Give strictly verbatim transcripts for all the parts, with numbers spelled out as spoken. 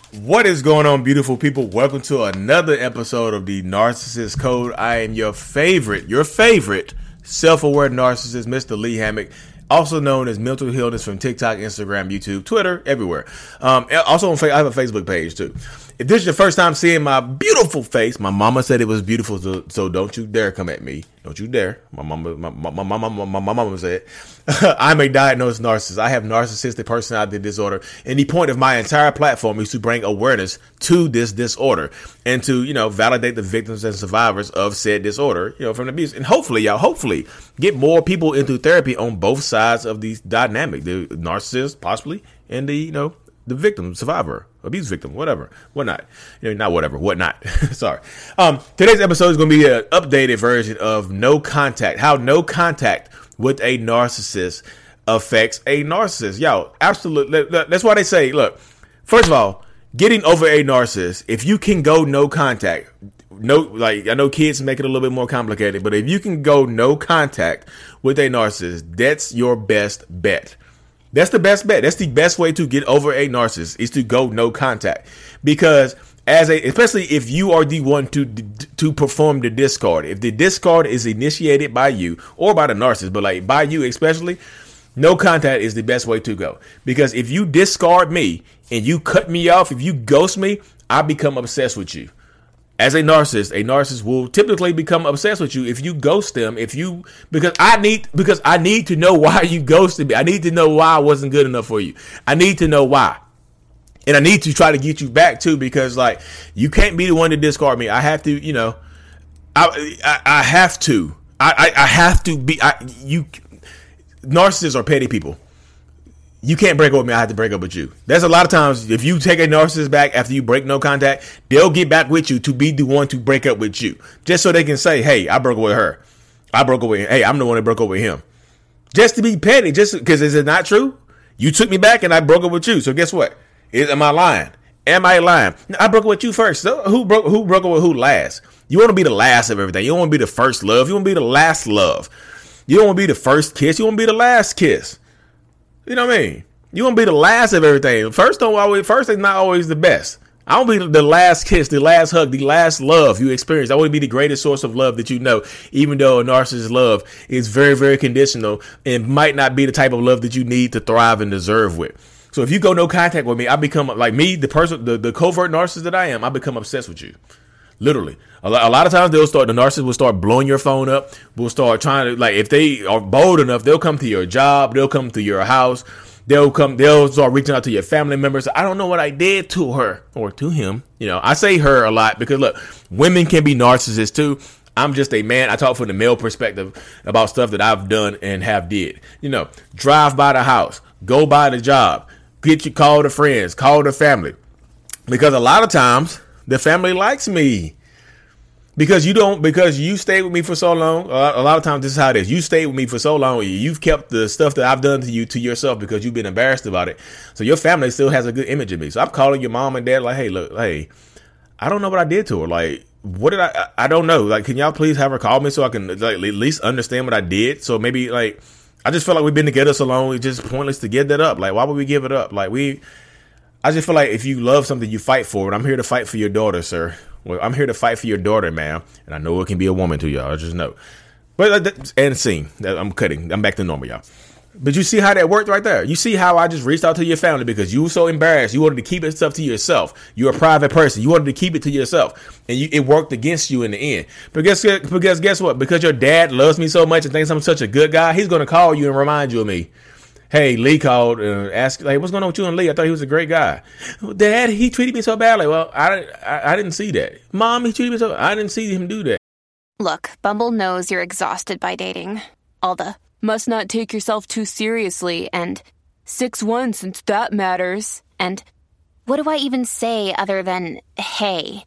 What is going on, beautiful people? Welcome to another episode of the Narcissist Code. I am your favorite, your favorite self-aware narcissist, Mister Lee Hammock, also known as Mental Illness from TikTok, Instagram, YouTube, Twitter, everywhere. Um, also, on I have a Facebook page too. If this is your first time seeing my beautiful face, my mama said it was beautiful, so, so don't you dare come at me. Don't you dare. My mama, my, my, my, my, my, my mama said, I'm a diagnosed narcissist. I have narcissistic personality disorder. And the point of my entire platform is to bring awareness to this disorder and to, you know, validate the victims and survivors of said disorder, you know, from abuse. And hopefully, y'all, hopefully get more people into therapy on both sides of these dynamic, the narcissist, possibly, and the, you know, the victim, survivor, abuse victim, whatever, whatnot, you know, not whatever, whatnot. Sorry. Um, today's episode is going to be an updated version of no contact, how no contact with a narcissist affects a narcissist. Yo, absolutely. That's why they say, look, first of all, getting over a narcissist, if you can go no contact, no, like I know kids make it a little bit more complicated, but if you can go no contact with a narcissist, that's your best bet. That's the best bet. That's the best way to get over a narcissist is to go no contact, because as a, especially if you are the one to to perform the discard, if the discard is initiated by you or by the narcissist, but like by you especially, no contact is the best way to go. Because if you discard me and you cut me off, if you ghost me, I become obsessed with you. As a narcissist, a narcissist will typically become obsessed with you if you ghost them. If you, because I need, because I need to know why you ghosted me. I need to know why I wasn't good enough for you. I need to know why. And I need to try to get you back too, because like, you can't be the one to discard me. I have to, you know, I, I, I have to, I, I, I have to be, I, you, narcissists are petty people. You can't break up with me. I have to break up with you. There's a lot of times if you take a narcissist back after you break no contact, they'll get back with you to be the one to break up with you, just so they can say, hey, I broke up with her. I broke up with him. Hey, I'm the one that broke up with him. Just to be petty, just because is it not true? You took me back and I broke up with you. So guess what? Is, am I lying? Am I lying? I broke up with you first. So who broke who broke up with who last? You want to be the last of everything. You don't want to be the first love. You want to be the last love. You don't want to be the first kiss. You want to be the last kiss. You know what I mean? You want to be the last of everything. First don't always. First is not always the best. I want to be the last kiss, the last hug, the last love you experience. I want to be the greatest source of love that you know, even though a narcissist's love is very, very conditional and might not be the type of love that you need to thrive and deserve with. So if you go no contact with me, I become like me, the person, the, the covert narcissist that I am, I become obsessed with you. Literally. A lot, a lot of times they'll start, the narcissist will start blowing your phone up. Will start trying to, like, if they are bold enough, they'll come to your job. They'll come to your house. They'll come, they'll start reaching out to your family members. I don't know what I did to her or to him. You know, I say her a lot because look, women can be narcissists too. I'm just a man. I talk from the male perspective about stuff that I've done and have did. You know, drive by the house, go by the job, get you, call the friends, call the family. Because a lot of times the family likes me. Because you don't, because you stayed with me for so long. A lot of times this is how it is. You stayed with me for so long. You've kept the stuff that I've done to you to yourself because you've been embarrassed about it. So your family still has a good image of me. So I'm calling your mom and dad like, hey, look, hey, I don't know what I did to her. Like, what did I, I, I don't know. Like, can y'all please have her call me so I can like at least understand what I did? So maybe like, I just feel like we've been together so long. It's just pointless to give that up. Like, why would we give it up? Like we, I just feel like if you love something, you fight for it. I'm here to fight for your daughter, sir. Well, I'm here to fight for your daughter, man. And I know it can be a woman to y'all. I just know. But uh, and scene. I'm cutting. I'm back to normal, y'all. But you see how that worked right there. You see how I just reached out to your family because you were so embarrassed. You wanted to keep it stuff to yourself. You're a private person. You wanted to keep it to yourself. And you, it worked against you in the end. But guess, because guess what? Because your dad loves me so much and thinks I'm such a good guy, he's going to call you and remind you of me. Hey, Lee called and asked, like, what's going on with you and Lee? I thought he was a great guy. Well, Dad, he treated me so badly. Well, I, I, I didn't see that. Mom, he treated me so I didn't see him do that. Look, Bumble knows you're exhausted by dating. All the, must not take yourself too seriously, and six one since that matters. And what do I even say other than, hey?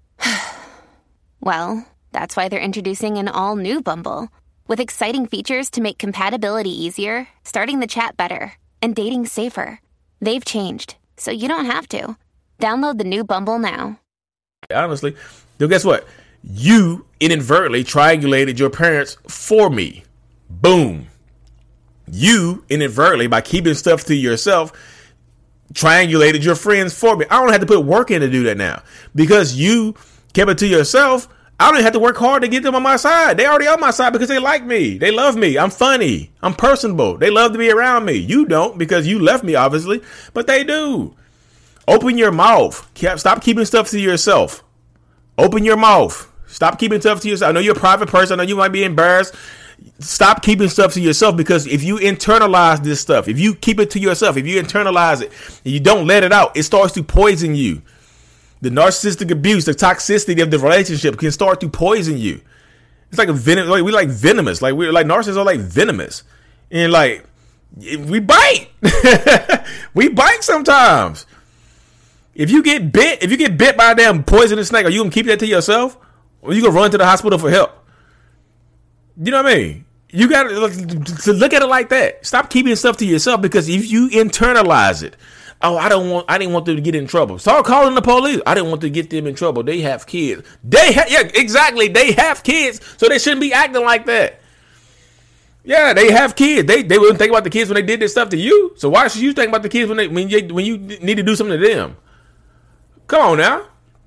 Well, that's why they're introducing an all-new Bumble. With exciting features to make compatibility easier, starting the chat better, and dating safer. They've changed, so you don't have to. Download the new Bumble now. Honestly, then guess what? You inadvertently triangulated your parents for me. Boom. You inadvertently, by keeping stuff to yourself, triangulated your friends for me. I don't have to put work in to do that now because you kept it to yourself. I don't even have to work hard to get them on my side. They already on my side because they like me. They love me. I'm funny. I'm personable. They love to be around me. You don't because you left me, obviously, but they do. Open your mouth. Stop keeping stuff to yourself. Open your mouth. Stop keeping stuff to yourself. I know you're a private person. I know you might be embarrassed. Stop keeping stuff to yourself, because if you internalize this stuff, if you keep it to yourself, if you internalize it and you don't let it out, it starts to poison you. The narcissistic abuse, the toxicity of the relationship can start to poison you. It's like a venom. Like we like venomous. Like we're like narcissists are like venomous, and like we bite. We bite sometimes. If you get bit, if you get bit by a damn poisonous snake, are you gonna keep that to yourself, or you gonna run to the hospital for help? You know what I mean? You got to look at it like that. Stop keeping stuff to yourself, because if you internalize it, oh, I don't want, I didn't want them to get in trouble. Start calling the police. I didn't want to get them in trouble. They have kids. They have, yeah, exactly. They have kids, so they shouldn't be acting like that. Yeah, they have kids. They they wouldn't think about the kids when they did this stuff to you. So why should you think about the kids when they when you when you need to do something to them? Come on now.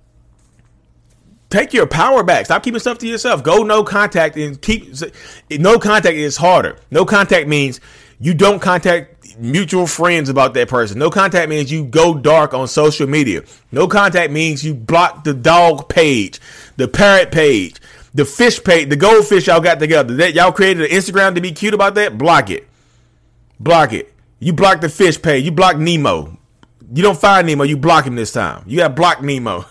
Take your power back. Stop keeping stuff to yourself. Go no contact and keep. No contact is harder. No contact means you don't contact mutual friends about that person. No contact means you go dark on social media. No contact means you block the dog page, the parrot page, the fish page, the goldfish y'all got together. That y'all created an Instagram to be cute about that. Block it. Block it. You block the fish page. You block Nemo. You don't find Nemo. You block him this time. You got to block Nemo.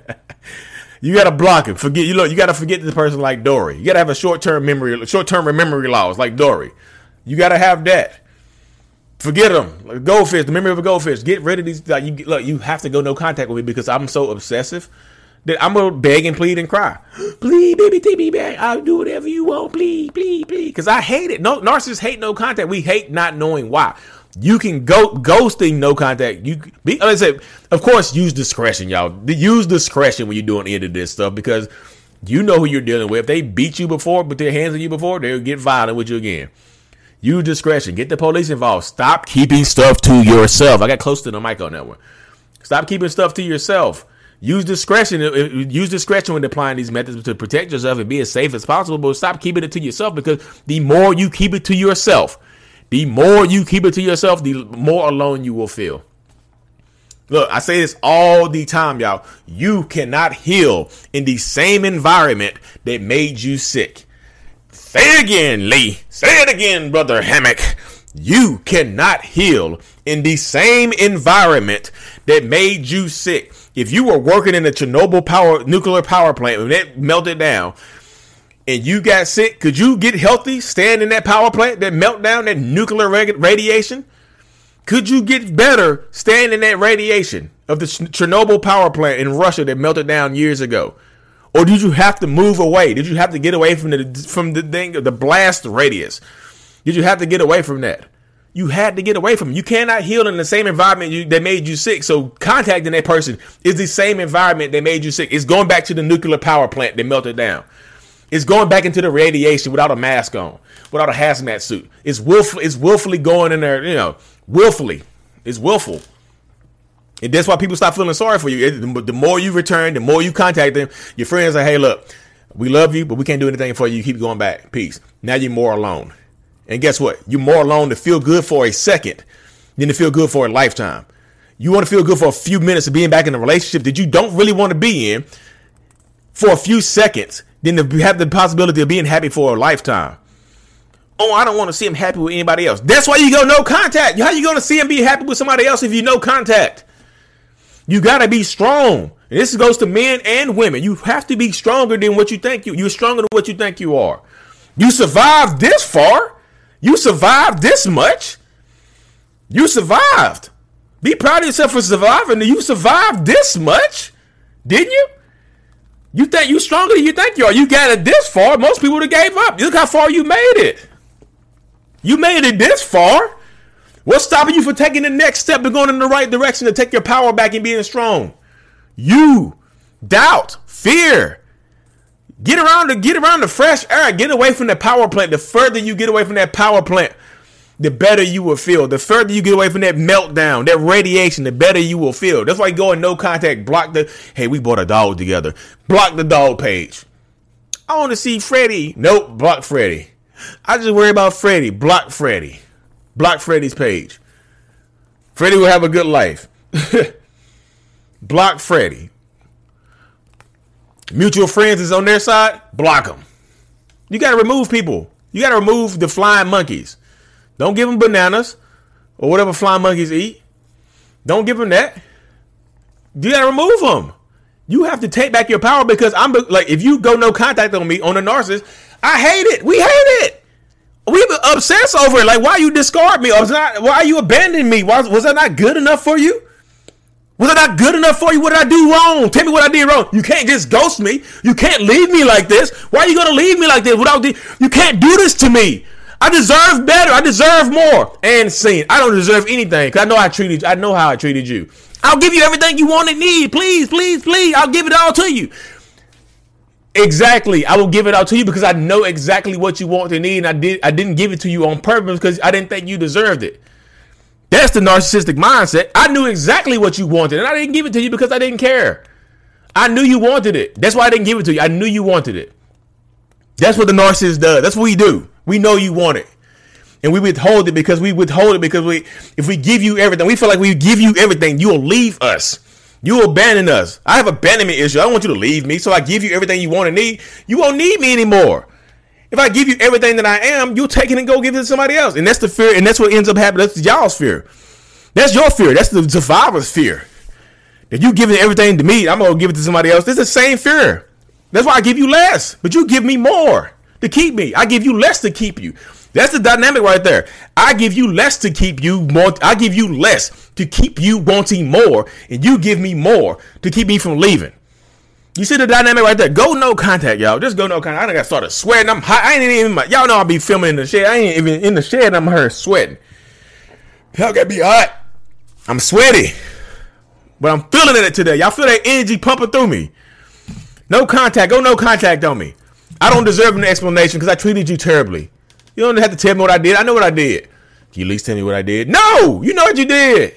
You got to block him. Forget you look. You got to forget the person like Dory. You got to have a short-term memory, short-term memory loss like Dory. You got to have that. Forget them. Like goldfish, the memory of a goldfish. Get rid of these. Like you, look, you have to go no contact with me because I'm so obsessive that I'm gonna beg and plead and cry. Please, baby, take me back. I'll do whatever you want. Please, please, please. Because I hate it. No, narcissists hate no contact. We hate not knowing why. You can go ghosting no contact. You be, like I said, of course, use discretion, y'all. Use discretion when you're doing any of this stuff, because you know who you're dealing with. If they beat you before, put their hands on you before, they'll get violent with you again. Use discretion. Get the police involved. Stop keeping stuff to yourself. I got close to the mic on that one. Stop keeping stuff to yourself. Use discretion. Use discretion when applying these methods to protect yourself and be as safe as possible. But stop keeping it to yourself, because the more you keep it to yourself, the more you keep it to yourself, the more alone you will feel. Look, I say this all the time, y'all. You cannot heal in the same environment that made you sick. Say it again, Lee. Say it again, Brother Hammock. You cannot heal in the same environment that made you sick. If you were working in a Chernobyl power nuclear power plant and it melted down, and you got sick, could you get healthy stand in that power plant that melt down, that nuclear radiation? Could you get better stand in that radiation of the Chernobyl power plant in Russia that melted down years ago? Or did you have to move away? Did you have to get away from the from the thing, the blast radius? Did you have to get away from that? You had to get away from it. You cannot heal in the same environment you, that made you sick. So contacting that person is the same environment that made you sick. It's going back to the nuclear power plant that melted down. It's going back into the radiation without a mask on, without a hazmat suit. It's willful, it's willfully going in there, you know, willfully. It's willful. And that's why people stop feeling sorry for you. It, the more you return, the more you contact them, your friends say, hey, look, we love you, but we can't do anything for you. You keep going back. Peace. Now you're more alone. And guess what? You're more alone to feel good for a second than to feel good for a lifetime. You want to feel good for a few minutes of being back in a relationship that you don't really want to be in for a few seconds, than to have the possibility of being happy for a lifetime. Oh, I don't want to see him happy with anybody else. That's why you go no contact. How you going to see him be happy with somebody else if you no contact? You got to be strong. And this goes to men and women. You have to be stronger than what you think you. You're stronger than what you think you are. You survived this far. You survived this much. You survived. Be proud of yourself for surviving. You survived this much, didn't you? You think you stronger than you think you are. You got it this far. Most people would have gave up. Look how far you made it. You made it this far. What's stopping you from taking the next step and going in the right direction to take your power back and being strong? You, doubt, fear. Get around the get around the fresh air. Get away from that power plant. The further you get away from that power plant, the better you will feel. The further you get away from that meltdown, that radiation, the better you will feel. That's why you go in no contact, block the, hey, we bought a dog together. Block the dog page. I want to see Freddie. Nope, block Freddie. I just worry about Freddie. Block Freddie. Block Freddie's page. Freddie will have a good life. Block Freddie. Mutual friends is on their side. Block them. You got to remove people. You got to remove the flying monkeys. Don't give them bananas or whatever flying monkeys eat. Don't give them that. You got to remove them. You have to take back your power because I'm like, if you go no contact on me on a narcissist, I hate it. We hate it. We obsess over it. Like, why you discard me? Or was not, why you abandon me? Was, was that not good enough for you? Was that not good enough for you? What did I do wrong? Tell me what I did wrong. You can't just ghost me. You can't leave me like this. Why are you going to leave me like this? Without the, you can't do this to me. I deserve better. I deserve more. And scene. I don't deserve anything because I know I treated you. I know how I treated you. I'll give you everything you want and need. Please, please, please. I'll give it all to you. Exactly. I will give it all to you because I know exactly what you want and need. And I did. I didn't give it to you on purpose because I didn't think you deserved it. That's the narcissistic mindset. I knew exactly what you wanted and I didn't give it to you because I didn't care. I knew you wanted it. That's why I didn't give it to you. I knew you wanted it. That's what the narcissist does. That's what we do. We know you want it. And we withhold it because we withhold it because we, if we give you everything, we feel like we give you everything, you'll leave us. You abandon us. I have abandonment issue. I don't want you to leave me. So I give you everything you want and need. You won't need me anymore. If I give you everything that I am, you'll take it and go give it to somebody else. And that's the fear. And that's what ends up happening. That's y'all's fear. That's your fear. That's the survivor's fear. That you giving everything to me, I'm going to give it to somebody else. It's the same fear. That's why I give you less. But you give me more to keep me. I give you less to keep you. That's the dynamic right there. I give you less to keep you more. I give you less to keep you wanting more. And you give me more to keep me from leaving. You see the dynamic right there? Go no contact, y'all. Just go no contact. I done got started sweating. I'm hot. I ain't even, y'all know I'll be filming in the shed. I ain't even in the shed. I'm here sweating. Y'all gotta be hot. I'm sweaty. But I'm feeling it today. Y'all feel that energy pumping through me. No contact. Go no contact on me. I don't deserve an explanation because I treated you terribly. You don't have to tell me what I did. I know what I did. Can you at least tell me what I did? No! You know what you did.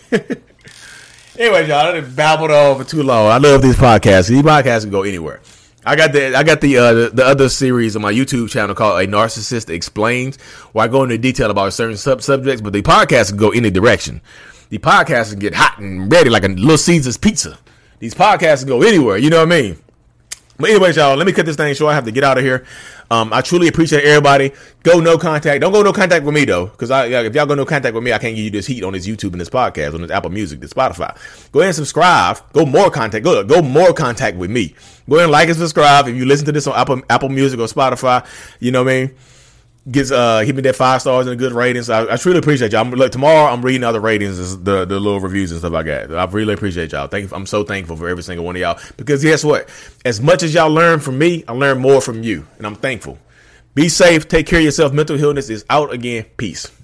Anyway, y'all, I done babbled on for too long. I love these podcasts. These podcasts can go anywhere. I got the I got the uh, the, the other series on my YouTube channel called A Narcissist Explains, where I go into detail about certain sub subjects, but the podcast can go any direction. The podcast can get hot and ready like a Little Caesars pizza. These podcasts can go anywhere. You know what I mean? But anyways, y'all, let me cut this thing short. I have to get out of here. Um, I truly appreciate everybody. Go no contact. Don't go no contact with me, though, because I, if y'all go no contact with me, I can't give you this heat on this YouTube and this podcast, on this Apple Music, this Spotify. Go ahead and subscribe. Go more contact. Go go more contact with me. Go ahead and like and subscribe. If you listen to this on Apple Apple Music or Spotify, you know what I mean? Gets uh, hit me that five stars and a good ratings. I, I truly appreciate y'all. I'm, look, tomorrow I'm reading all the ratings, the the little reviews and stuff like that. I really appreciate y'all. Thank you. I'm so thankful for every single one of y'all because guess what? As much as y'all learn from me, I learn more from you, and I'm thankful. Be safe. Take care of yourself. Mental illness is out again. Peace.